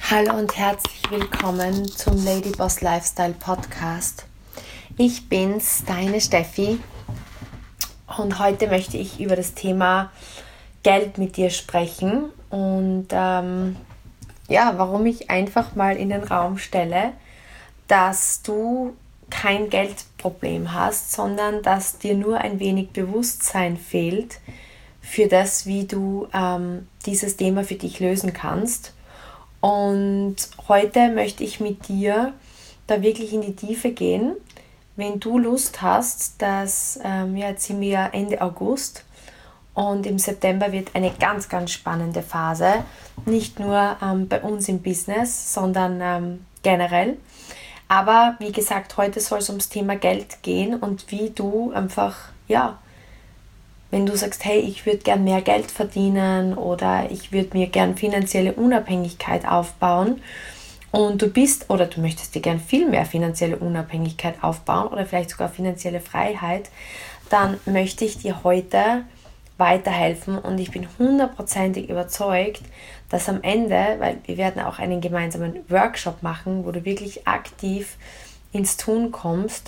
Hallo und herzlich willkommen zum Ladyboss Lifestyle Podcast. Ich bin's, deine Steffi, und heute möchte ich über das Thema Geld mit dir sprechen und warum ich einfach mal in den Raum stelle, dass du kein Geldproblem hast, sondern dass dir nur ein wenig Bewusstsein fehlt für das, wie du dieses Thema für dich lösen kannst. Und heute möchte ich mit dir da wirklich in die Tiefe gehen. Wenn du Lust hast, jetzt sind wir Ende August und im September wird eine ganz, ganz spannende Phase. Nicht nur bei uns im Business, sondern generell. Aber wie gesagt, heute soll es ums Thema Geld gehen und wie du einfach, wenn du sagst, hey, ich würde gern mehr Geld verdienen oder ich würde mir gern finanzielle Unabhängigkeit aufbauen und du möchtest dir gern viel mehr finanzielle Unabhängigkeit aufbauen oder vielleicht sogar finanzielle Freiheit, dann möchte ich dir heute weiterhelfen und ich bin hundertprozentig überzeugt, dass am Ende, weil wir werden auch einen gemeinsamen Workshop machen, wo du wirklich aktiv ins Tun kommst,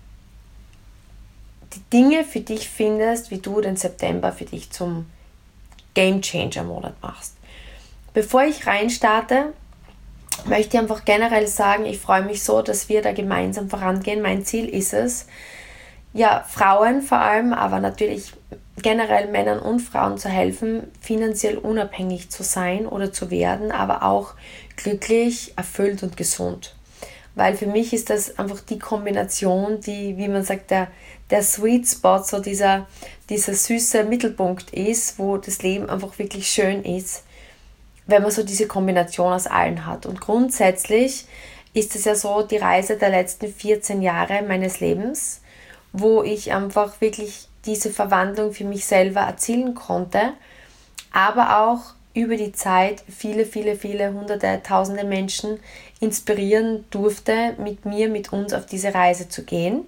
die Dinge für dich findest, wie du den September für dich zum Game Changer Monat machst. Bevor ich reinstarte, möchte ich einfach generell sagen, ich freue mich so, dass wir da gemeinsam vorangehen. Mein Ziel ist es, Frauen vor allem, aber natürlich generell Männern und Frauen zu helfen, finanziell unabhängig zu sein oder zu werden, aber auch glücklich, erfüllt und gesund. Weil für mich ist das einfach die Kombination, die, wie man sagt, der Sweet Spot, so dieser süße Mittelpunkt ist, wo das Leben einfach wirklich schön ist, wenn man so diese Kombination aus allen hat. Und grundsätzlich ist es ja so die Reise der letzten 14 Jahre meines Lebens, wo ich einfach wirklich diese Verwandlung für mich selber erzielen konnte, aber auch über die Zeit viele, viele, viele hunderte, tausende Menschen inspirieren durfte, mit uns auf diese Reise zu gehen.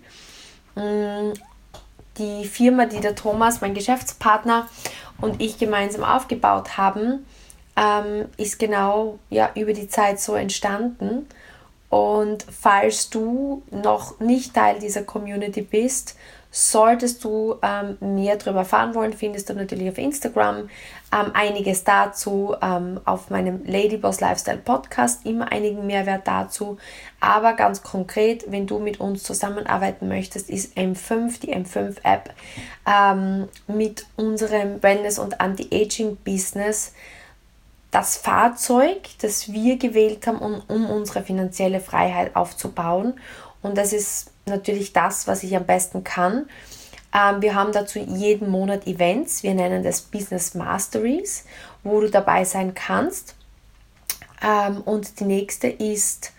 Die Firma, die der Thomas, mein Geschäftspartner, und ich gemeinsam aufgebaut haben, ist genau über die Zeit so entstanden. Und falls du noch nicht Teil dieser Community bist, solltest du mehr darüber erfahren wollen, findest du natürlich auf Instagram einiges dazu, auf meinem Ladyboss Lifestyle Podcast immer einigen Mehrwert dazu. Aber ganz konkret, wenn du mit uns zusammenarbeiten möchtest, ist M5, die M5-App, mit unserem Wellness- und Anti-Aging-Business das Fahrzeug, das wir gewählt haben, um unsere finanzielle Freiheit aufzubauen. Und das ist natürlich das, was ich am besten kann. Wir haben dazu jeden Monat Events. Wir nennen das Business Masteries, wo du dabei sein kannst. Und die nächste ist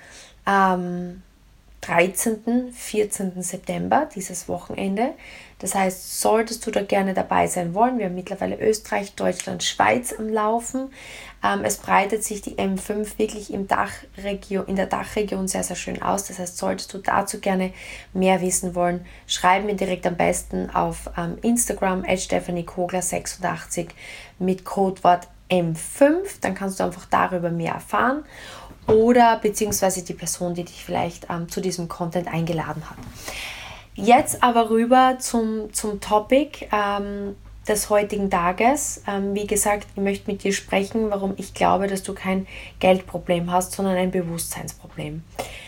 13., 14. September, dieses Wochenende. Das heißt, solltest du da gerne dabei sein wollen, wir haben mittlerweile Österreich, Deutschland, Schweiz am Laufen. Es breitet sich die M5 wirklich in der Dachregion sehr, sehr schön aus. Das heißt, solltest du dazu gerne mehr wissen wollen, schreib mir direkt am besten auf Instagram @stephaniekogler86 mit Codewort M5. Dann kannst du einfach darüber mehr erfahren. Oder beziehungsweise die Person, die dich vielleicht zu diesem Content eingeladen hat. Jetzt aber rüber zum Topic des heutigen Tages. Wie gesagt, ich möchte mit dir sprechen, warum ich glaube, dass du kein Geldproblem hast, sondern ein Bewusstseinsproblem.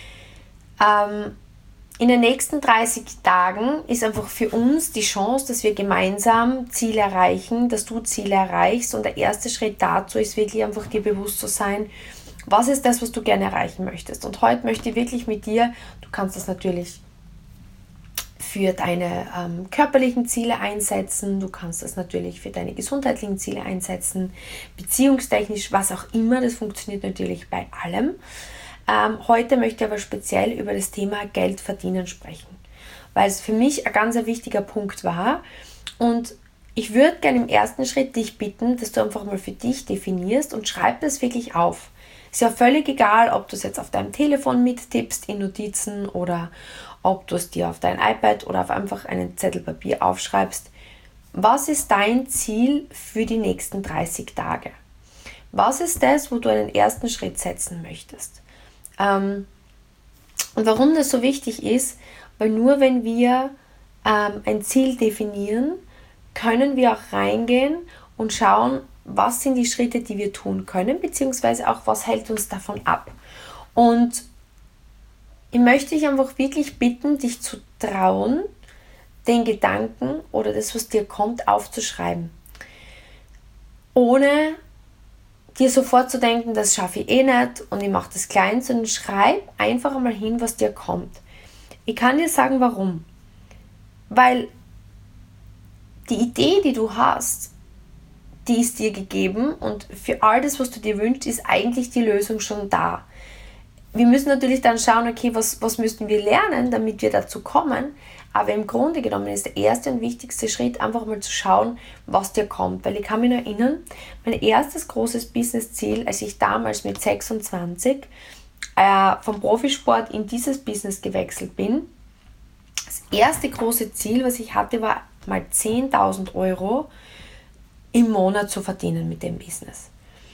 In den nächsten 30 Tagen ist einfach für uns die Chance, dass wir gemeinsam Ziele erreichen, dass du Ziele erreichst. Und der erste Schritt dazu ist wirklich einfach dir bewusst zu sein, was ist das, was du gerne erreichen möchtest. Und heute möchte ich wirklich mit dir, du kannst das natürlich für deine körperlichen Ziele einsetzen, du kannst das natürlich für deine gesundheitlichen Ziele einsetzen, beziehungstechnisch, was auch immer, das funktioniert natürlich bei allem. Heute möchte ich aber speziell über das Thema Geld verdienen sprechen, weil es für mich ein ganz wichtiger Punkt war und ich würde gerne im ersten Schritt dich bitten, dass du einfach mal für dich definierst und schreib das wirklich auf. Ist ja völlig egal, ob du es jetzt auf deinem Telefon mittippst in Notizen oder ob du es dir auf dein iPad oder auf einfach einen Zettel Papier aufschreibst. Was ist dein Ziel für die nächsten 30 Tage? Was ist das, wo du einen ersten Schritt setzen möchtest? Und warum das so wichtig ist, weil nur wenn wir ein Ziel definieren, können wir auch reingehen und schauen, was sind die Schritte, die wir tun können, beziehungsweise auch, was hält uns davon ab. Und ich möchte dich einfach wirklich bitten, dich zu trauen, den Gedanken oder das, was dir kommt, aufzuschreiben. Ohne dir sofort zu denken, das schaffe ich eh nicht und ich mache das klein, sondern schreib einfach einmal hin, was dir kommt. Ich kann dir sagen, warum. Weil die Idee, die du hast, die ist dir gegeben und für all das, was du dir wünschst, ist eigentlich die Lösung schon da. Wir müssen natürlich dann schauen, okay, was müssen wir lernen, damit wir dazu kommen. Aber im Grunde genommen ist der erste und wichtigste Schritt, einfach mal zu schauen, was dir kommt. Weil ich kann mich noch erinnern, mein erstes großes Business-Ziel, als ich damals mit 26 vom Profisport in dieses Business gewechselt bin, das erste große Ziel, was ich hatte, war mal 10.000 Euro im Monat zu verdienen mit dem Business.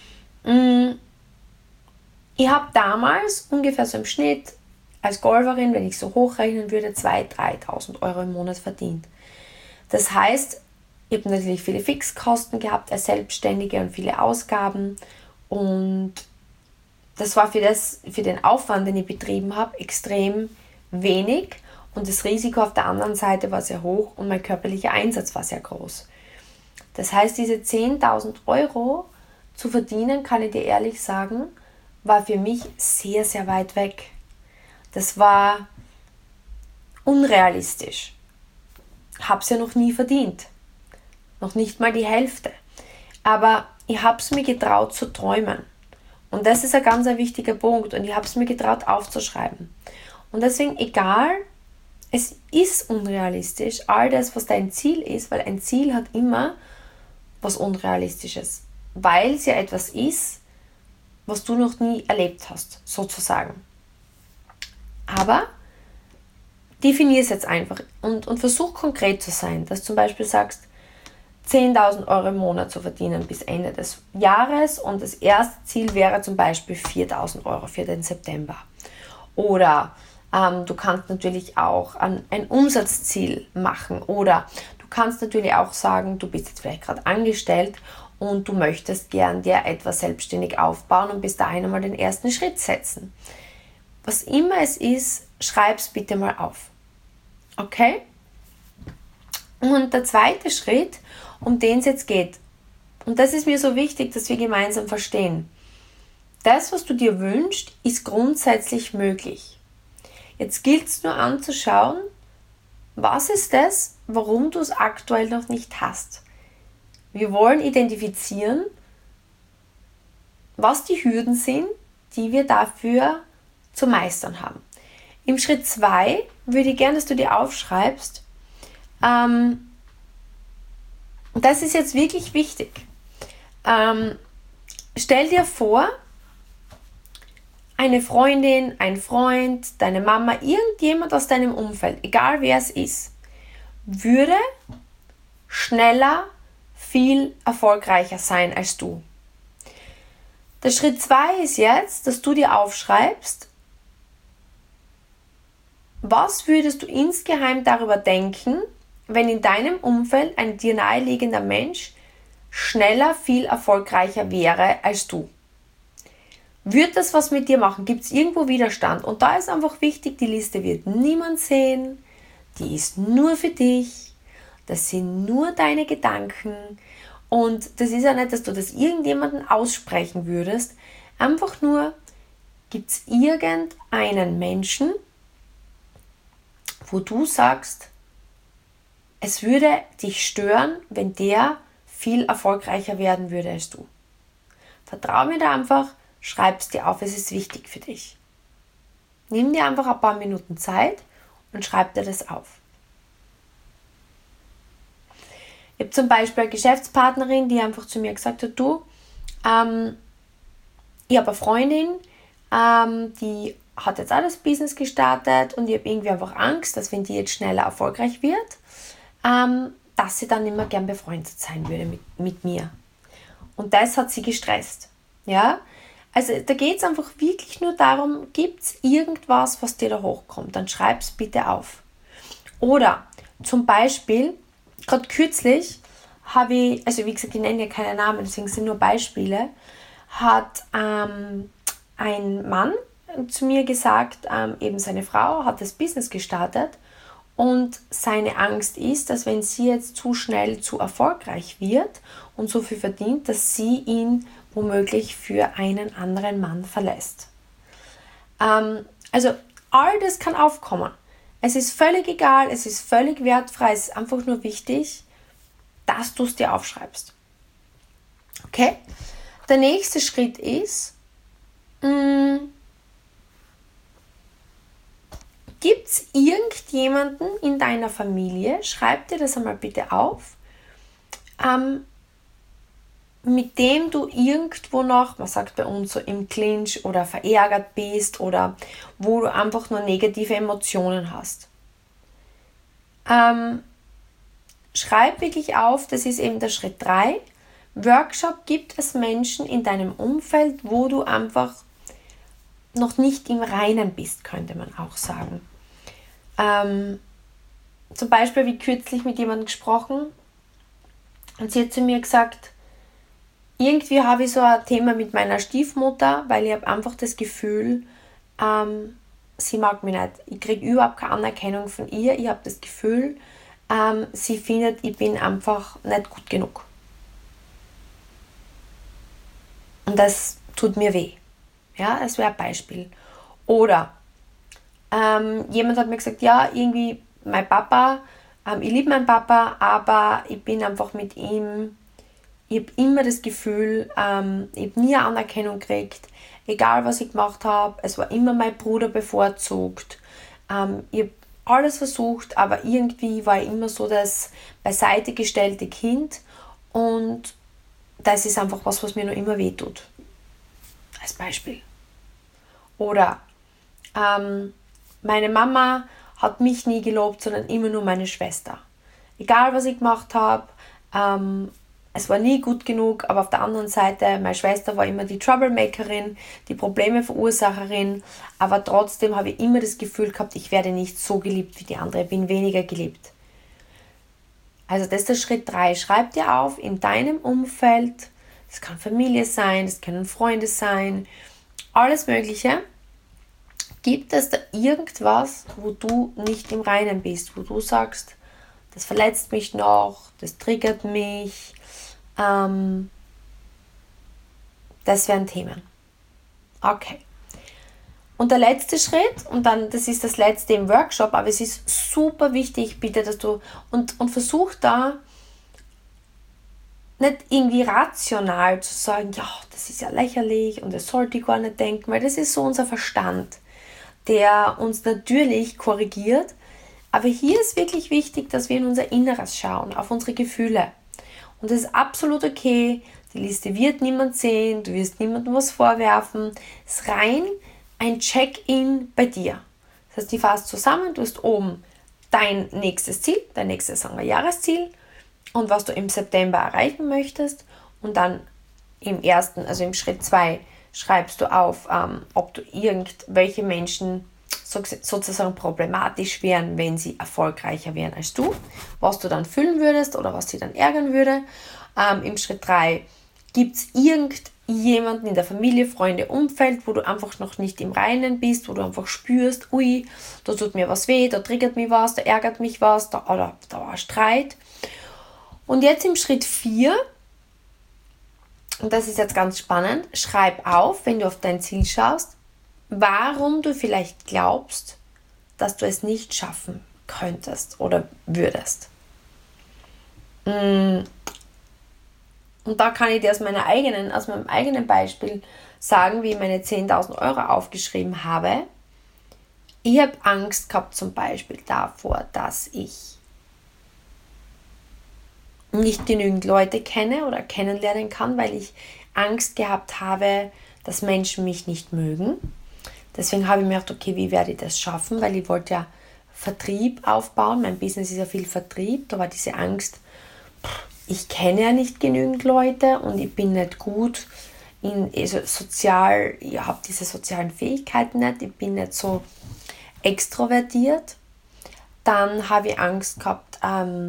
Ich habe damals ungefähr so im Schnitt als Golferin, wenn ich so hochrechnen würde, 2.000, 3.000 Euro im Monat verdient. Das heißt, ich habe natürlich viele Fixkosten gehabt als Selbstständige und viele Ausgaben und das war für den Aufwand, den ich betrieben habe, extrem wenig und das Risiko auf der anderen Seite war sehr hoch und mein körperlicher Einsatz war sehr groß. Das heißt, diese 10.000 Euro zu verdienen, kann ich dir ehrlich sagen, war für mich sehr, sehr weit weg. Das war unrealistisch. Habe es ja noch nie verdient. Noch nicht mal die Hälfte. Aber ich habe es mir getraut zu träumen. Und das ist ein ganz wichtiger Punkt. Und ich habe es mir getraut aufzuschreiben. Und deswegen, egal, es ist unrealistisch, all das, was dein Ziel ist, weil ein Ziel hat immer was Unrealistisches. Weil es ja etwas ist, was du noch nie erlebt hast, sozusagen. Aber definier es jetzt einfach und versuch konkret zu sein, dass du zum Beispiel sagst, 10.000 Euro im Monat zu verdienen bis Ende des Jahres und das erste Ziel wäre zum Beispiel 4.000 Euro für den September. Oder du kannst natürlich auch ein Umsatzziel machen oder du kannst natürlich auch sagen, du bist jetzt vielleicht gerade angestellt und du möchtest gern dir etwas selbstständig aufbauen und bis dahin einmal den ersten Schritt setzen. Was immer es ist, schreib es bitte mal auf. Okay? Und der zweite Schritt, um den es jetzt geht, und das ist mir so wichtig, dass wir gemeinsam verstehen, das, was du dir wünschst, ist grundsätzlich möglich. Jetzt gilt es nur anzuschauen, was ist das, warum du es aktuell noch nicht hast. Wir wollen identifizieren, was die Hürden sind, die wir dafür zu meistern haben. Im Schritt 2 würde ich gerne, dass du dir aufschreibst, das ist jetzt wirklich wichtig. Stell dir vor, eine Freundin, ein Freund, deine Mama, irgendjemand aus deinem Umfeld, egal wer es ist, würde schneller, viel erfolgreicher sein als du. Der Schritt 2 ist jetzt, dass du dir aufschreibst, was würdest du insgeheim darüber denken, wenn in deinem Umfeld ein dir naheliegender Mensch schneller, viel erfolgreicher wäre als du? Wird das was mit dir machen? Gibt es irgendwo Widerstand? Und da ist einfach wichtig, die Liste wird niemand sehen, die ist nur für dich, das sind nur deine Gedanken und das ist ja nicht, dass du das irgendjemandem aussprechen würdest, einfach nur, gibt es irgendeinen Menschen, wo du sagst, es würde dich stören, wenn der viel erfolgreicher werden würde als du. Vertrau mir da einfach, schreib es dir auf, es ist wichtig für dich. Nimm dir einfach ein paar Minuten Zeit und schreib dir das auf. Ich habe zum Beispiel eine Geschäftspartnerin, die einfach zu mir gesagt hat, du, ich habe eine Freundin, die hat jetzt auch das Business gestartet und ich habe irgendwie einfach Angst, dass wenn die jetzt schneller erfolgreich wird, dass sie dann immer gern befreundet sein würde mit mir. Und das hat sie gestresst. Ja, also da geht es einfach wirklich nur darum, gibt es irgendwas, was dir da hochkommt, dann schreib es bitte auf. Oder zum Beispiel, gerade kürzlich habe ich, also wie gesagt, ich nenne ja keine Namen, deswegen sind nur Beispiele, hat ein Mann zu mir gesagt, eben seine Frau hat das Business gestartet und seine Angst ist, dass wenn sie jetzt zu schnell zu erfolgreich wird und so viel verdient, dass sie ihn womöglich für einen anderen Mann verlässt. Also all das kann aufkommen. Es ist völlig egal, es ist völlig wertfrei, es ist einfach nur wichtig, dass du es dir aufschreibst. Okay? Der nächste Schritt ist, gibt es irgendjemanden in deiner Familie, schreib dir das einmal bitte auf, mit dem du irgendwo noch, man sagt bei uns so im Clinch oder verärgert bist oder wo du einfach nur negative Emotionen hast. Schreib wirklich auf, das ist eben der Schritt 3. Workshop, gibt es Menschen in deinem Umfeld, wo du einfach noch nicht im Reinen bist, könnte man auch sagen. Zum Beispiel wie kürzlich mit jemandem gesprochen und sie hat zu mir gesagt, irgendwie habe ich so ein Thema mit meiner Stiefmutter, weil ich habe einfach das Gefühl, sie mag mich nicht. Ich kriege überhaupt keine Anerkennung von ihr. Ich habe das Gefühl, sie findet, ich bin einfach nicht gut genug. Und das tut mir weh. Ja, das wäre ein Beispiel. Oder jemand hat mir gesagt, ja, irgendwie mein Papa, ich liebe meinen Papa, aber ich bin einfach mit ihm, ich habe immer das Gefühl, ich habe nie eine Anerkennung gekriegt, egal was ich gemacht habe, es war immer mein Bruder bevorzugt. Ich habe alles versucht, aber irgendwie war ich immer so das beiseite gestellte Kind und das ist einfach was mir noch immer wehtut. Als Beispiel. Oder meine Mama hat mich nie gelobt, sondern immer nur meine Schwester. Egal was ich gemacht habe, es war nie gut genug, aber auf der anderen Seite, meine Schwester war immer die Troublemakerin, die Problemeverursacherin, aber trotzdem habe ich immer das Gefühl gehabt, ich werde nicht so geliebt wie die andere, ich bin weniger geliebt. Also das ist der Schritt 3. Schreib dir auf, in deinem Umfeld, das kann Familie sein, das können Freunde sein, alles Mögliche, gibt es da irgendwas, wo du nicht im Reinen bist, wo du sagst, das verletzt mich noch, das triggert mich, das wären Themen. Okay. Und der letzte Schritt, und dann, das ist das letzte im Workshop, aber es ist super wichtig, bitte, dass du, und versuch da nicht irgendwie rational zu sagen, ja, das ist ja lächerlich und das sollte ich gar nicht denken, weil das ist so unser Verstand, der uns natürlich korrigiert. Aber hier ist wirklich wichtig, dass wir in unser Inneres schauen, auf unsere Gefühle. Und das ist absolut okay. Die Liste wird niemand sehen, du wirst niemandem was vorwerfen. Es ist rein ein Check-in bei dir. Das heißt, die fasst zusammen, du hast oben dein nächstes Ziel, dein nächstes, sagen wir, Jahresziel und was du im September erreichen möchtest. Und dann im ersten, also im Schritt 2, schreibst du auf, ob du irgendwelche Menschen sozusagen problematisch wären, wenn sie erfolgreicher wären als du, was du dann fühlen würdest oder was sie dann ärgern würde. Im Schritt 3 gibt es irgendjemanden in der Familie, Freunde, Umfeld, wo du einfach noch nicht im Reinen bist, wo du einfach spürst, ui, da tut mir was weh, da triggert mich was, da ärgert mich was, da war Streit. Und jetzt im Schritt 4, und das ist jetzt ganz spannend, schreib auf, wenn du auf dein Ziel schaust, warum du vielleicht glaubst, dass du es nicht schaffen könntest oder würdest. Und da kann ich dir aus meinem eigenen Beispiel sagen, wie ich meine 10.000 Euro aufgeschrieben habe. Ich habe Angst gehabt zum Beispiel davor, dass ich nicht genügend Leute kenne oder kennenlernen kann, weil ich Angst gehabt habe, dass Menschen mich nicht mögen. Deswegen habe ich mir gedacht, okay, wie werde ich das schaffen? Weil ich wollte ja Vertrieb aufbauen. Mein Business ist ja viel Vertrieb. Da war diese Angst, ich kenne ja nicht genügend Leute und ich bin nicht gut also sozial, ich habe diese sozialen Fähigkeiten nicht, ich bin nicht so extrovertiert. Dann habe ich Angst gehabt,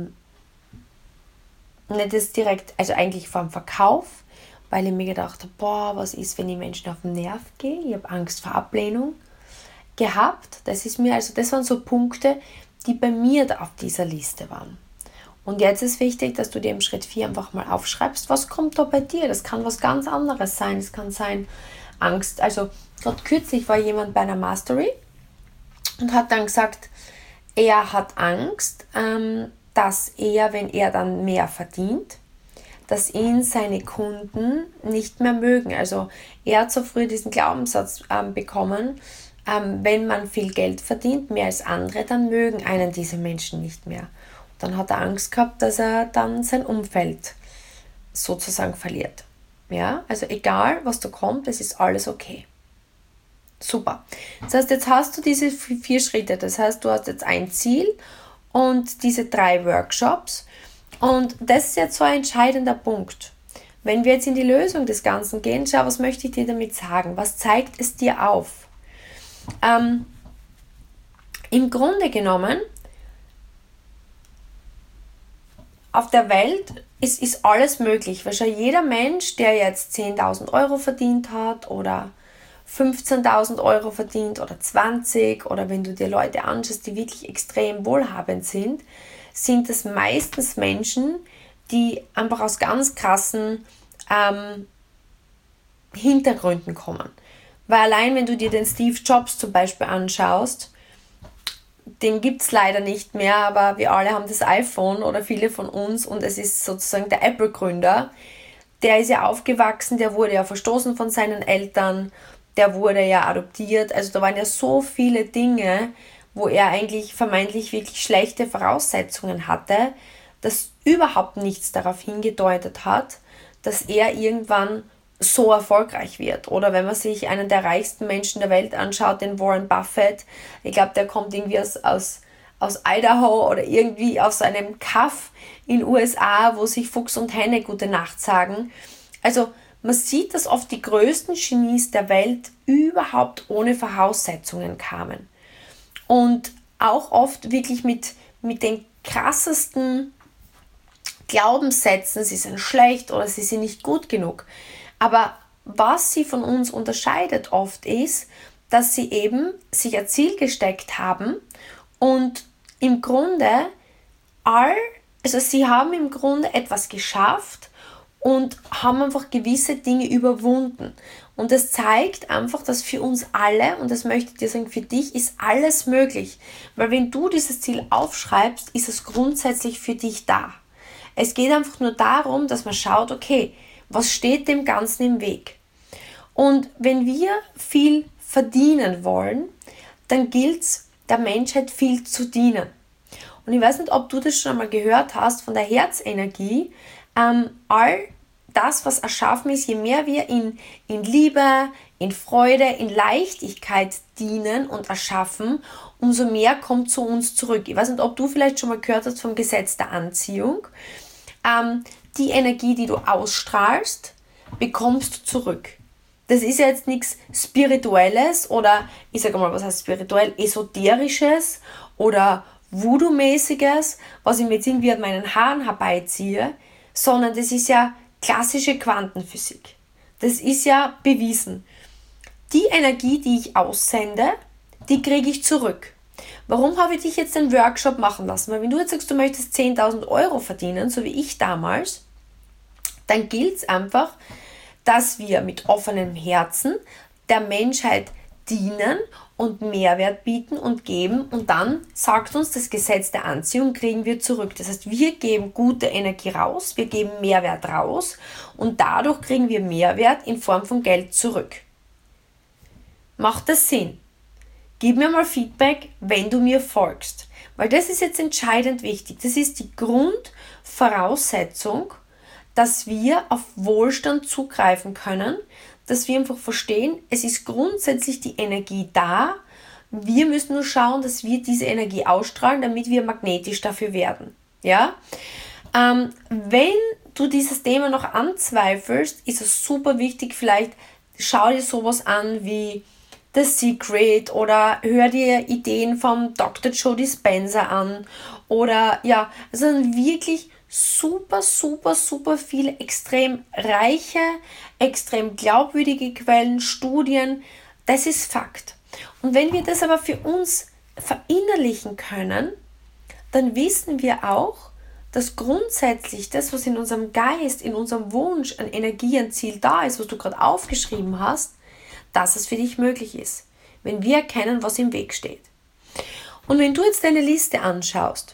nicht das direkt, also eigentlich vor dem Verkauf, weil ich mir gedacht habe, boah, was ist, wenn ich Menschen auf den Nerv gehe? Ich habe Angst vor Ablehnung gehabt. Das waren so Punkte, die bei mir da auf dieser Liste waren. Und jetzt ist wichtig, dass du dir im Schritt 4 einfach mal aufschreibst, was kommt da bei dir? Das kann was ganz anderes sein. Es kann sein Angst. Also gerade kürzlich war jemand bei einer Mastery und hat dann gesagt, er hat Angst, dass er, wenn er dann mehr verdient, dass ihn seine Kunden nicht mehr mögen. Also er hat so früh diesen Glaubenssatz bekommen, wenn man viel Geld verdient, mehr als andere, dann mögen einen diese Menschen nicht mehr. Und dann hat er Angst gehabt, dass er dann sein Umfeld sozusagen verliert. Ja, also egal, was da kommt, es ist alles okay. Super. Das heißt, jetzt hast du diese 4 Schritte. Das heißt, du hast jetzt ein Ziel und diese 3 Workshops. Und das ist jetzt so ein entscheidender Punkt. Wenn wir jetzt in die Lösung des Ganzen gehen, schau, was möchte ich dir damit sagen? Was zeigt es dir auf? Im Grunde genommen, auf der Welt ist alles möglich. Weil schon jeder Mensch, der jetzt 10.000 Euro verdient hat oder 15.000 Euro verdient oder 20, oder wenn du dir Leute anschaust, die wirklich extrem wohlhabend sind das meistens Menschen, die einfach aus ganz krassen Hintergründen kommen. Weil allein, wenn du dir den Steve Jobs zum Beispiel anschaust, den gibt es leider nicht mehr, aber wir alle haben das iPhone oder viele von uns, und es ist sozusagen der Apple-Gründer. Der ist ja aufgewachsen, der wurde ja verstoßen von seinen Eltern, der wurde ja adoptiert. Also da waren ja so viele Dinge, wo er eigentlich vermeintlich wirklich schlechte Voraussetzungen hatte, dass überhaupt nichts darauf hingedeutet hat, dass er irgendwann so erfolgreich wird. Oder wenn man sich einen der reichsten Menschen der Welt anschaut, den Warren Buffett, ich glaube, der kommt irgendwie aus Idaho oder irgendwie aus einem Kaff in den USA, wo sich Fuchs und Henne gute Nacht sagen. Also man sieht, dass oft die größten Genies der Welt überhaupt ohne Voraussetzungen kamen. Und auch oft wirklich mit den krassesten Glaubenssätzen, sie sind schlecht oder sie sind nicht gut genug. Aber was sie von uns unterscheidet oft ist, dass sie eben sich ein Ziel gesteckt haben und im Grunde sie haben im Grunde etwas geschafft und haben einfach gewisse Dinge überwunden. Und das zeigt einfach, dass für uns alle, und das möchte ich dir sagen, für dich ist alles möglich. Weil wenn du dieses Ziel aufschreibst, ist es grundsätzlich für dich da. Es geht einfach nur darum, dass man schaut, okay, was steht dem Ganzen im Weg? Und wenn wir viel verdienen wollen, dann gilt es, der Menschheit viel zu dienen. Und ich weiß nicht, ob du das schon einmal gehört hast von der Herzenergie. All das, was erschaffen ist, je mehr wir in Liebe, in Freude, in Leichtigkeit dienen und erschaffen, umso mehr kommt zu uns zurück. Ich weiß nicht, ob du vielleicht schon mal gehört hast vom Gesetz der Anziehung. Die Energie, die du ausstrahlst, bekommst du zurück. Das ist ja jetzt nichts Spirituelles oder, ich sage mal, was heißt spirituell, Esoterisches oder Voodoo-mäßiges, was ich mir jetzt irgendwie an meinen Haaren herbeiziehe, sondern das ist ja klassische Quantenphysik. Das ist ja bewiesen. Die Energie, die ich aussende, die kriege ich zurück. Warum habe ich dich jetzt den Workshop machen lassen? Weil wenn du jetzt sagst, du möchtest 10.000 Euro verdienen, so wie ich damals, dann gilt es einfach, dass wir mit offenem Herzen der Menschheit dienen und Mehrwert bieten und geben, und dann sagt uns das Gesetz der Anziehung, kriegen wir zurück. Das heißt, wir geben gute Energie raus, wir geben Mehrwert raus und dadurch kriegen wir Mehrwert in Form von Geld zurück. Macht das Sinn? Gib mir mal Feedback, wenn du mir folgst, weil das ist jetzt entscheidend wichtig. Das ist die Grundvoraussetzung, dass wir auf Wohlstand zugreifen können, dass wir einfach verstehen, es ist grundsätzlich die Energie da. Wir müssen nur schauen, dass wir diese Energie ausstrahlen, damit wir magnetisch dafür werden. Ja? Wenn du dieses Thema noch anzweifelst, ist es super wichtig, vielleicht schau dir sowas an wie The Secret oder hör dir Ideen vom Dr. Joe Dispenza an oder ja, also wirklich super, super, super viele extrem reiche, extrem glaubwürdige Quellen, Studien, das ist Fakt. Und wenn wir das aber für uns verinnerlichen können, dann wissen wir auch, dass grundsätzlich das, was in unserem Geist, in unserem Wunsch an Energie, an Ziel da ist, was du gerade aufgeschrieben hast, dass es für dich möglich ist, wenn wir erkennen, was im Weg steht. Und wenn du jetzt deine Liste anschaust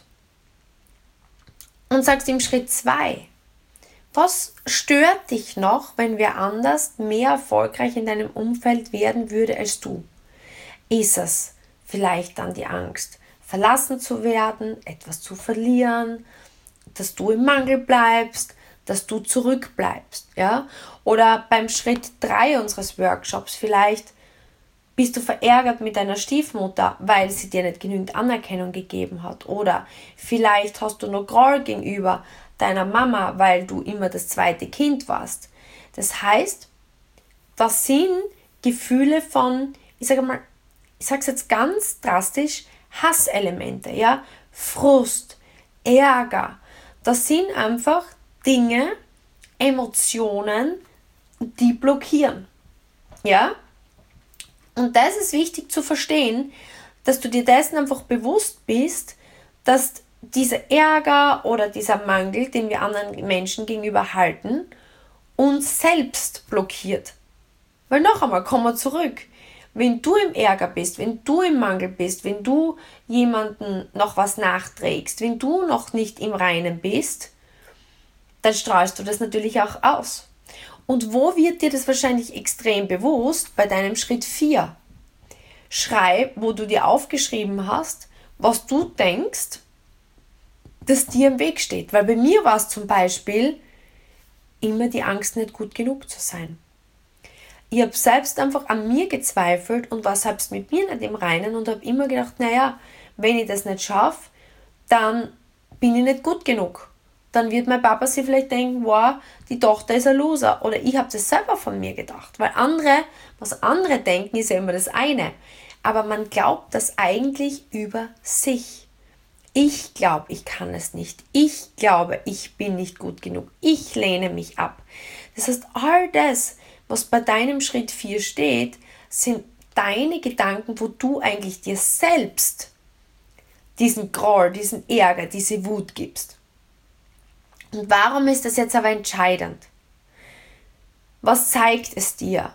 und sagst im Schritt 2, was stört dich noch, wenn wer anders mehr erfolgreich in deinem Umfeld werden würde als du? Ist es vielleicht dann die Angst, verlassen zu werden, etwas zu verlieren, dass du im Mangel bleibst, dass du zurückbleibst, ja? Oder beim Schritt 3 unseres Workshops vielleicht bist du verärgert mit deiner Stiefmutter, weil sie dir nicht genügend Anerkennung gegeben hat. Oder vielleicht hast du noch Groll gegenüber deiner Mama, weil du immer das zweite Kind warst. Das heißt, das sind Gefühle von, ich sage es jetzt ganz drastisch, Hasselemente, ja? Frust, Ärger. Das sind einfach Dinge, Emotionen, die blockieren. Ja? Und das ist wichtig zu verstehen, dass du dir dessen einfach bewusst bist, dass dieser Ärger oder dieser Mangel, den wir anderen Menschen gegenüber halten, uns selbst blockiert. Weil noch einmal, kommen wir zurück. Wenn du im Ärger bist, wenn du im Mangel bist, wenn du jemandem noch was nachträgst, wenn du noch nicht im Reinen bist, dann strahlst du das natürlich auch aus. Und wo wird dir das wahrscheinlich extrem bewusst? Bei deinem Schritt 4. Schreib, wo du dir aufgeschrieben hast, was du denkst, das dir im Weg steht. Weil bei mir war es zum Beispiel immer die Angst, nicht gut genug zu sein. Ich habe selbst einfach an mir gezweifelt und war selbst mit mir nicht im Reinen und habe immer gedacht, naja, wenn ich das nicht schaffe, dann bin ich nicht gut genug. Dann wird mein Papa sich vielleicht denken, wow, die Tochter ist ein Loser. Oder ich habe das selber von mir gedacht. Weil was andere denken, ist ja immer das eine. Aber man glaubt das eigentlich über sich. Ich glaube, ich kann es nicht. Ich glaube, ich bin nicht gut genug. Ich lehne mich ab. Das heißt, all das, was bei deinem Schritt 4 steht, sind deine Gedanken, wo du eigentlich dir selbst diesen Groll, diesen Ärger, diese Wut gibst. Und warum ist das jetzt aber entscheidend? Was zeigt es dir?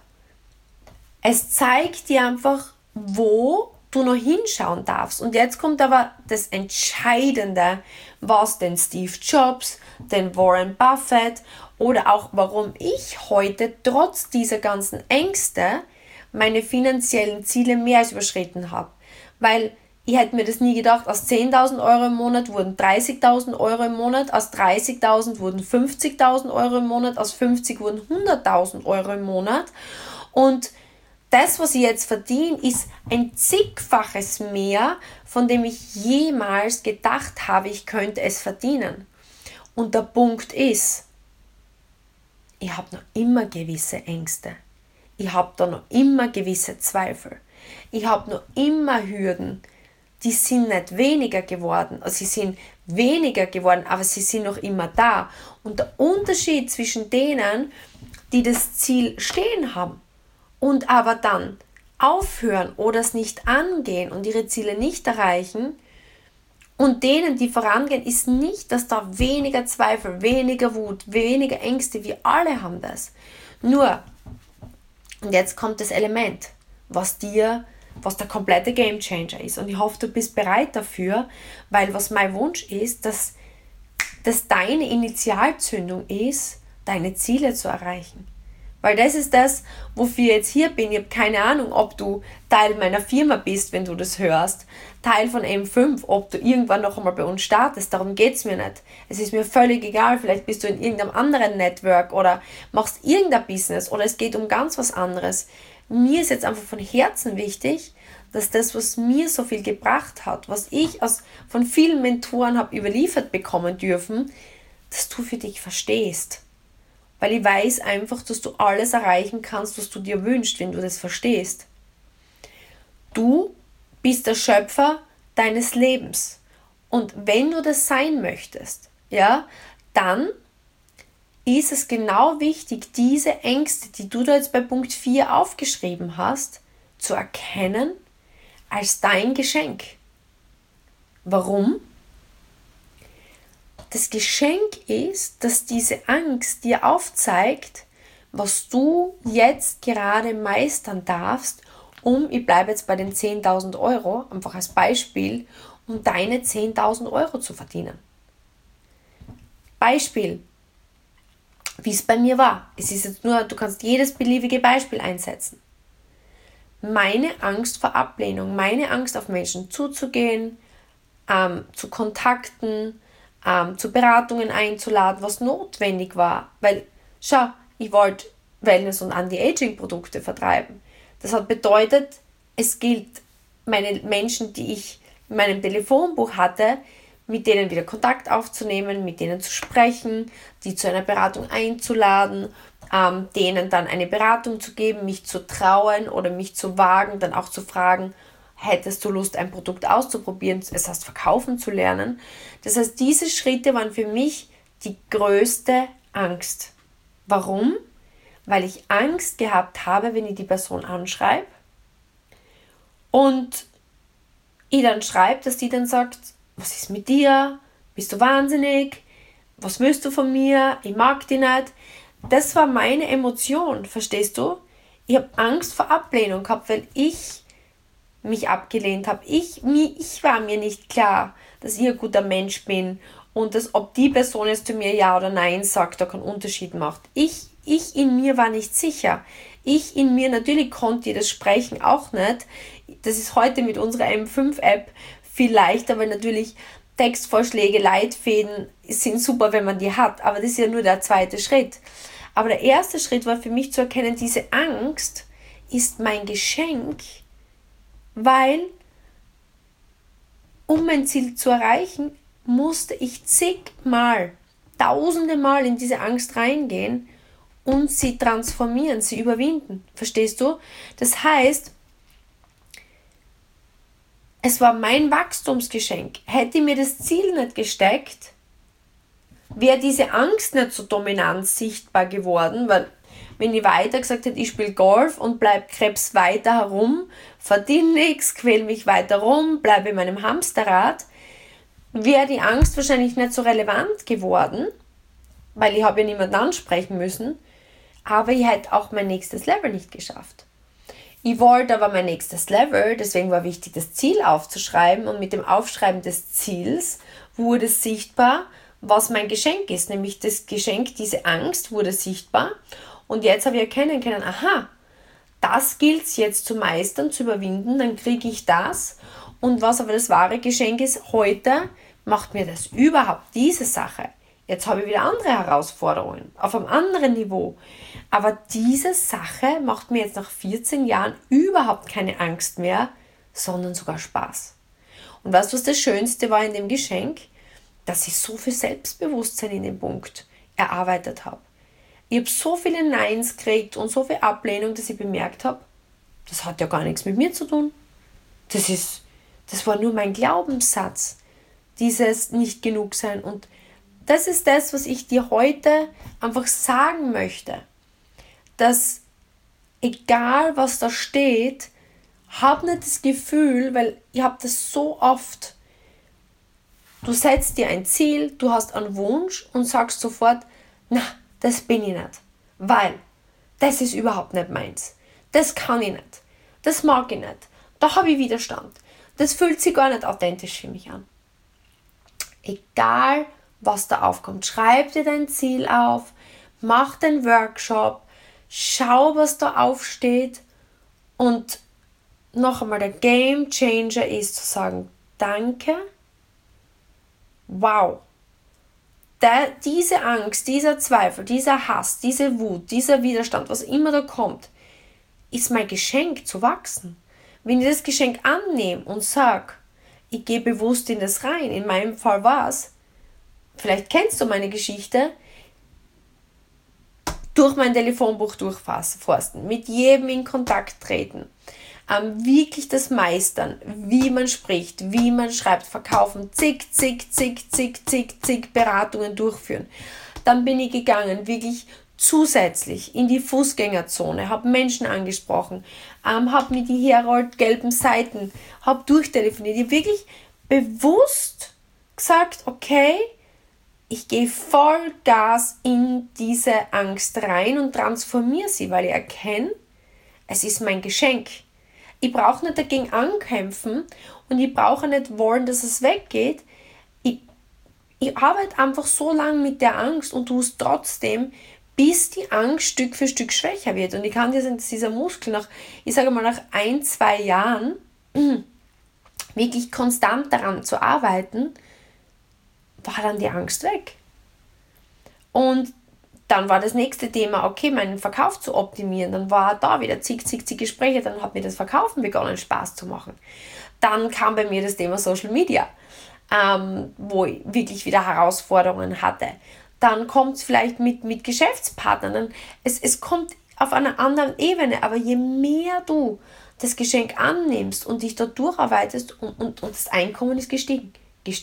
Es zeigt dir einfach, wo du noch hinschauen darfst. Und jetzt kommt aber das Entscheidende, was den Steve Jobs, den Warren Buffett oder auch warum ich heute trotz dieser ganzen Ängste meine finanziellen Ziele mehr als überschritten habe. Weil ich hätte mir das nie gedacht, aus 10.000 Euro im Monat wurden 30.000 Euro im Monat, aus 30.000 wurden 50.000 Euro im Monat, aus 50 wurden 100.000 Euro im Monat. Und das, was ich jetzt verdiene, ist ein zigfaches mehr, von dem ich jemals gedacht habe, ich könnte es verdienen. Und der Punkt ist, ich habe noch immer gewisse Ängste. Ich habe da noch immer gewisse Zweifel. Ich habe noch immer Hürden. Die sind nicht weniger geworden. Also sie sind weniger geworden, aber sie sind noch immer da. Und der Unterschied zwischen denen, die das Ziel stehen haben und aber dann aufhören oder es nicht angehen und ihre Ziele nicht erreichen und denen, die vorangehen, ist nicht, dass da weniger Zweifel, weniger Wut, weniger Ängste, wir alle haben das. Nur, und jetzt kommt das Element, was der komplette Gamechanger ist. Und ich hoffe, du bist bereit dafür, weil was mein Wunsch ist, dass deine Initialzündung ist, deine Ziele zu erreichen. Weil das ist das, wofür ich jetzt hier bin. Ich habe keine Ahnung, ob du Teil meiner Firma bist, wenn du das hörst. Teil von M5, ob du irgendwann noch einmal bei uns startest. Darum geht es mir nicht. Es ist mir völlig egal. Vielleicht bist du in irgendeinem anderen Network oder machst irgendein Business oder es geht um ganz was anderes. Mir ist jetzt einfach von Herzen wichtig, dass das, was mir so viel gebracht hat, was ich von vielen Mentoren habe überliefert bekommen dürfen, dass du für dich verstehst. Weil ich weiß einfach, dass du alles erreichen kannst, was du dir wünschst, wenn du das verstehst. Du bist der Schöpfer deines Lebens. Und wenn du das sein möchtest, ja, dann ist es genau wichtig, diese Ängste, die du da jetzt bei Punkt 4 aufgeschrieben hast, zu erkennen als dein Geschenk. Warum? Das Geschenk ist, dass diese Angst dir aufzeigt, was du jetzt gerade meistern darfst, ich bleibe jetzt bei den 10.000 Euro, einfach als Beispiel, um deine 10.000 Euro zu verdienen. Beispiel, wie es bei mir war. Es ist jetzt nur, du kannst jedes beliebige Beispiel einsetzen. Meine Angst vor Ablehnung, meine Angst auf Menschen zuzugehen, zu kontakten, zu Beratungen einzuladen, was notwendig war. Weil, schau, ich wollte Wellness- und Anti-Aging-Produkte vertreiben. Das hat bedeutet, es gilt, meine Menschen, die ich in meinem Telefonbuch hatte, mit denen wieder Kontakt aufzunehmen, mit denen zu sprechen, die zu einer Beratung einzuladen, denen dann eine Beratung zu geben, mich zu trauen oder mich zu wagen, dann auch zu fragen, hättest du Lust, ein Produkt auszuprobieren, es heißt verkaufen zu lernen. Das heißt, diese Schritte waren für mich die größte Angst. Warum? Weil ich Angst gehabt habe, wenn ich die Person anschreibe und ich dann schreibe, dass die dann sagt, was ist mit dir? Bist du wahnsinnig? Was willst du von mir? Ich mag dich nicht. Das war meine Emotion, verstehst du? Ich habe Angst vor Ablehnung gehabt, weil ich mich abgelehnt habe. Ich war mir nicht klar, dass ich ein guter Mensch bin und dass, ob die Person jetzt zu mir Ja oder Nein sagt, da keinen Unterschied macht. Ich in mir war nicht sicher. Ich in mir, natürlich konnte ich das Sprechen auch nicht. Das ist heute mit unserer M5-App viel leichter, weil natürlich Textvorschläge, Leitfäden sind super, wenn man die hat. Aber das ist ja nur der zweite Schritt. Aber der erste Schritt war für mich zu erkennen, diese Angst ist mein Geschenk, weil um mein Ziel zu erreichen, musste ich zigmal, tausende Mal in diese Angst reingehen und sie transformieren, sie überwinden. Verstehst du? Das heißt, es war mein Wachstumsgeschenk. Hätte ich mir das Ziel nicht gesteckt, wäre diese Angst nicht so dominant sichtbar geworden, weil wenn ich weiter gesagt hätte, ich spiele Golf und bleibe Krebs weiter herum, verdiene nichts, quäle mich weiter rum, bleibe in meinem Hamsterrad, wäre die Angst wahrscheinlich nicht so relevant geworden, weil ich habe ja niemanden ansprechen müssen, aber ich hätte auch mein nächstes Level nicht geschafft. Ich wollte aber mein nächstes Level, deswegen war wichtig, das Ziel aufzuschreiben, und mit dem Aufschreiben des Ziels wurde sichtbar, was mein Geschenk ist, nämlich das Geschenk, diese Angst wurde sichtbar, und jetzt habe ich erkennen können, aha, das gilt es jetzt zu meistern, zu überwinden, dann kriege ich das, und was aber das wahre Geschenk ist, heute macht mir das überhaupt diese Sache. Jetzt habe ich wieder andere Herausforderungen, auf einem anderen Niveau. Aber diese Sache macht mir jetzt nach 14 Jahren überhaupt keine Angst mehr, sondern sogar Spaß. Und weißt du, was das Schönste war in dem Geschenk? Dass ich so viel Selbstbewusstsein in dem Punkt erarbeitet habe. Ich habe so viele Neins gekriegt und so viel Ablehnung, dass ich bemerkt habe, das hat ja gar nichts mit mir zu tun. Das war nur mein Glaubenssatz, dieses nicht genug sein. Und das ist das, was ich dir heute einfach sagen möchte. Dass egal was da steht, hab nicht das Gefühl, weil ich habe das so oft, du setzt dir ein Ziel, du hast einen Wunsch und sagst sofort, na, das bin ich nicht, weil das ist überhaupt nicht meins, das kann ich nicht, das mag ich nicht, da habe ich Widerstand, das fühlt sich gar nicht authentisch für mich an. Egal was da aufkommt, schreib dir dein Ziel auf, mach den Workshop, schau, was da aufsteht, und noch einmal, der Game Changer ist zu sagen, danke, wow, diese Angst, dieser Zweifel, dieser Hass, diese Wut, dieser Widerstand, was immer da kommt, ist mein Geschenk zu wachsen. Wenn ich das Geschenk annehme und sage, ich gehe bewusst in das rein, in meinem Fall war es, vielleicht kennst du meine Geschichte, durch mein Telefonbuch durchforsten, mit jedem in Kontakt treten, wirklich das meistern, wie man spricht, wie man schreibt, verkaufen, zig Beratungen durchführen. Dann bin ich gegangen, wirklich zusätzlich in die Fußgängerzone, habe Menschen angesprochen, habe mir die Herold-gelben Seiten, habe durchtelefoniert, ich habe wirklich bewusst gesagt, okay, ich gehe voll Gas in diese Angst rein und transformiere sie, weil ich erkenne, es ist mein Geschenk. Ich brauche nicht dagegen ankämpfen und ich brauche nicht wollen, dass es weggeht. Ich arbeite einfach so lange mit der Angst und tue es trotzdem, bis die Angst Stück für Stück schwächer wird. Und ich kann dir sagen, dass dieser Muskel nach 1-2 Jahren wirklich konstant daran zu arbeiten, war dann die Angst weg. Und dann war das nächste Thema, okay, meinen Verkauf zu optimieren. Dann war da wieder zig Gespräche, dann hat mir das Verkaufen begonnen, Spaß zu machen. Dann kam bei mir das Thema Social Media, wo ich wirklich wieder Herausforderungen hatte. Dann kommt es vielleicht mit Geschäftspartnern. Es kommt auf einer anderen Ebene, aber je mehr du das Geschenk annimmst und dich dort durcharbeitest und das Einkommen ist gestiegen.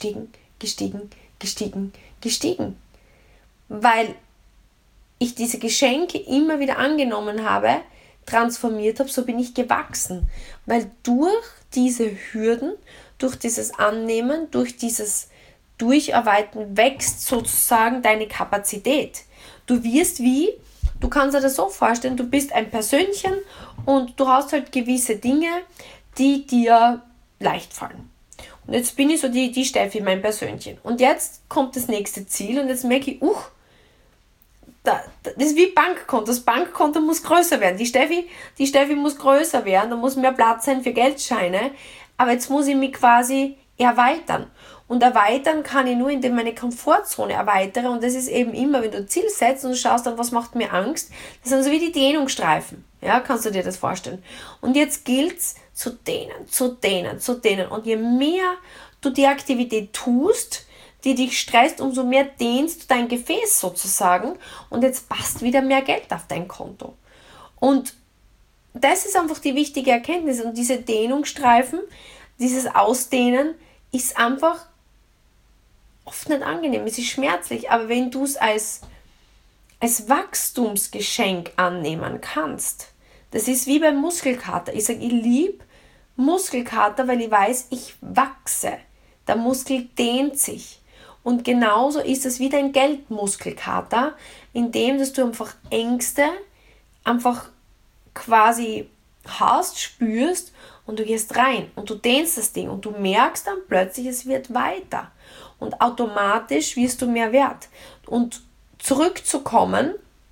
Weil ich diese Geschenke immer wieder angenommen habe, transformiert habe, so bin ich gewachsen. Weil durch diese Hürden, durch dieses Annehmen, durch dieses Durcharbeiten wächst sozusagen deine Kapazität. Du kannst dir das so vorstellen, du bist ein Persönchen und du hast halt gewisse Dinge, die dir leicht fallen. Und jetzt bin ich so die Steffi, mein Persönchen. Und jetzt kommt das nächste Ziel und jetzt merke ich, das ist wie Bankkonto. Das Bankkonto muss größer werden. Die Steffi muss größer werden, da muss mehr Platz sein für Geldscheine. Aber jetzt muss ich mich quasi erweitern. Und erweitern kann ich nur, indem ich meine Komfortzone erweitere. Und das ist eben immer, wenn du ein Ziel setzt und schaust dann, was macht mir Angst. Das sind so wie die Dehnungsstreifen. Ja, kannst du dir das vorstellen. Und jetzt gilt es zu dehnen. Und je mehr du die Aktivität tust, die dich stresst, umso mehr dehnst du dein Gefäß sozusagen. Und jetzt passt wieder mehr Geld auf dein Konto. Und das ist einfach die wichtige Erkenntnis. Und diese Dehnungsstreifen, dieses Ausdehnen, ist einfach oft nicht angenehm, es ist schmerzlich, aber wenn du es als Wachstumsgeschenk annehmen kannst, das ist wie beim Muskelkater. Ich sage, ich liebe Muskelkater, weil ich weiß, ich wachse. Der Muskel dehnt sich. Und genauso ist es wie dein Geldmuskelkater, indem dass du einfach Ängste einfach quasi hast, spürst und du gehst rein und du dehnst das Ding und du merkst dann plötzlich, es wird weiter. Und automatisch wirst du mehr wert. Und zurückzukommen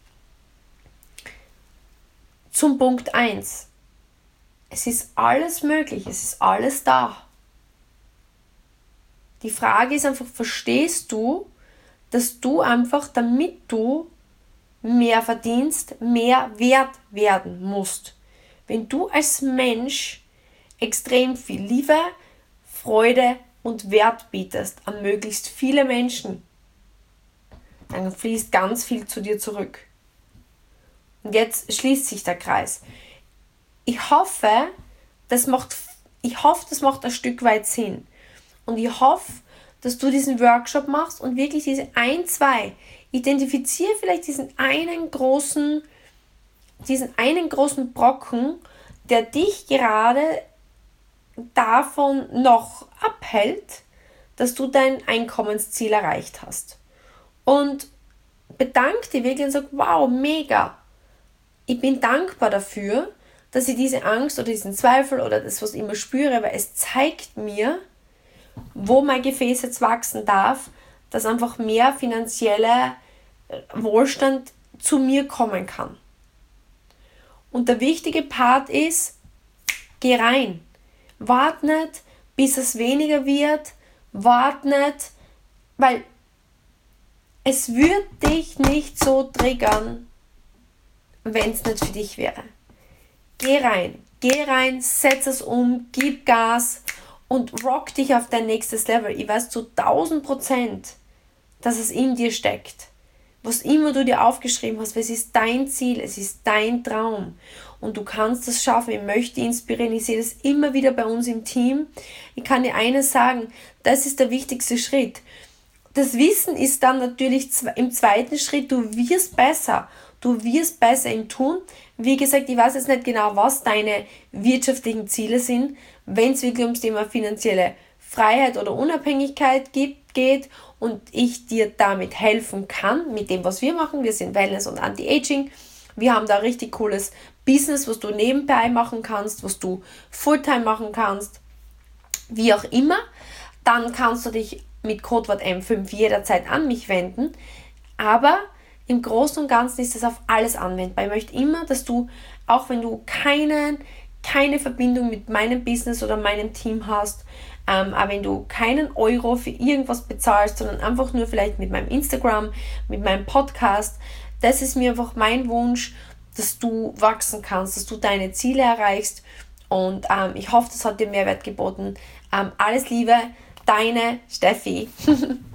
zum Punkt 1. Es ist alles möglich, es ist alles da. Die Frage ist einfach, verstehst du, dass du einfach, damit du mehr verdienst, mehr wert werden musst. Wenn du als Mensch extrem viel Liebe, Freude und Wert bietest an möglichst viele Menschen, dann fließt ganz viel zu dir zurück. Und jetzt schließt sich der Kreis. Ich hoffe, das macht ein Stück weit Sinn. Und ich hoffe, dass du diesen Workshop machst und wirklich diese 2, identifiziere vielleicht diesen einen großen Brocken, der dich gerade davon noch abhält, dass du dein Einkommensziel erreicht hast. Und bedank dich wirklich und sag, wow, mega. Ich bin dankbar dafür, dass ich diese Angst oder diesen Zweifel oder das, was ich immer spüre, weil es zeigt mir, wo mein Gefäß jetzt wachsen darf, dass einfach mehr finanzieller Wohlstand zu mir kommen kann. Und der wichtige Part ist, geh rein. Wart nicht, bis es weniger wird. Wart nicht, weil es wird dich nicht so triggern, wenn es nicht für dich wäre. Geh rein, setz es um, gib Gas und rock dich auf dein nächstes Level. Ich weiß zu 1000%, dass es in dir steckt. Was immer du dir aufgeschrieben hast, weil es ist dein Ziel, es ist dein Traum und du kannst das schaffen. Ich möchte dich inspirieren, ich sehe das immer wieder bei uns im Team. Ich kann dir eines sagen, das ist der wichtigste Schritt. Das Wissen ist dann natürlich im zweiten Schritt, du wirst besser im Tun. Wie gesagt, ich weiß jetzt nicht genau, was deine wirtschaftlichen Ziele sind, wenn es wirklich ums Thema finanzielle Freiheit oder Unabhängigkeit geht und ich dir damit helfen kann, mit dem, was wir machen. Wir sind Wellness und Anti-Aging. Wir haben da ein richtig cooles Business, was du nebenbei machen kannst, was du Fulltime machen kannst, wie auch immer. Dann kannst du dich mit Codewort M5 jederzeit an mich wenden. Aber im Großen und Ganzen ist das auf alles anwendbar. Ich möchte immer, dass du, auch wenn du keine Verbindung mit meinem Business oder meinem Team hast, aber wenn du keinen Euro für irgendwas bezahlst, sondern einfach nur vielleicht mit meinem Instagram, mit meinem Podcast, das ist mir einfach mein Wunsch, dass du wachsen kannst, dass du deine Ziele erreichst und ich hoffe, das hat dir Mehrwert geboten. Alles Liebe, deine Steffi.